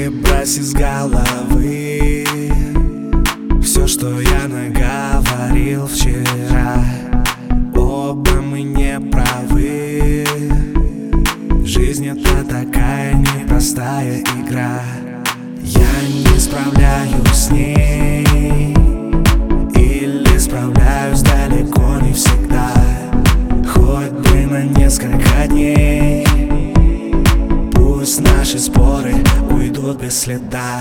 Выбрось из головы все, что я наговорил вчера. Оба мы не правы. Жизнь — это такая непростая игра. Я не справляюсь с ней, или справляюсь далеко не всегда. Хоть бы на несколько дней, пусть наши споры уйдут без следа.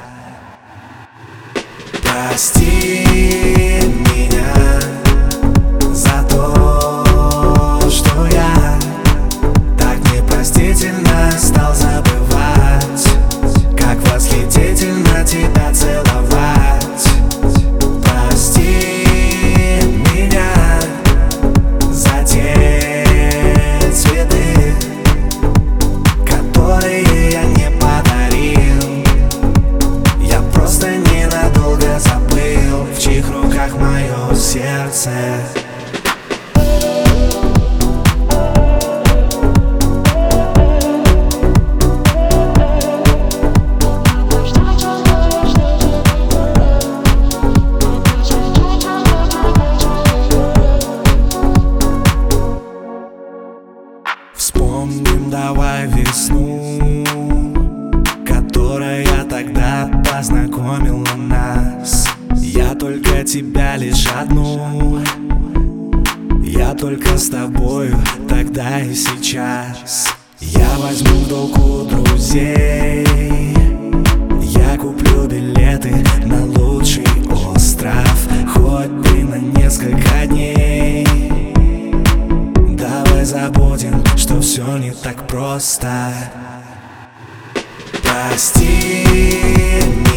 Прости меня за то, что я так непростительно стал забывать, как восхитительно тебя целовать. Прости меня за те цветы, которые я не подарил. Я просто ненадолго забыл, в чьих руках мое сердце. Вспомним давай весну, которая тогда познакомила нас. Я только тебя лишь одну, я только с тобою тогда и сейчас. Я возьму в долг у друзей, я куплю билеты на лучший остров, хоть бы на несколько дней. Давай забудем, что все не так просто. Прости меня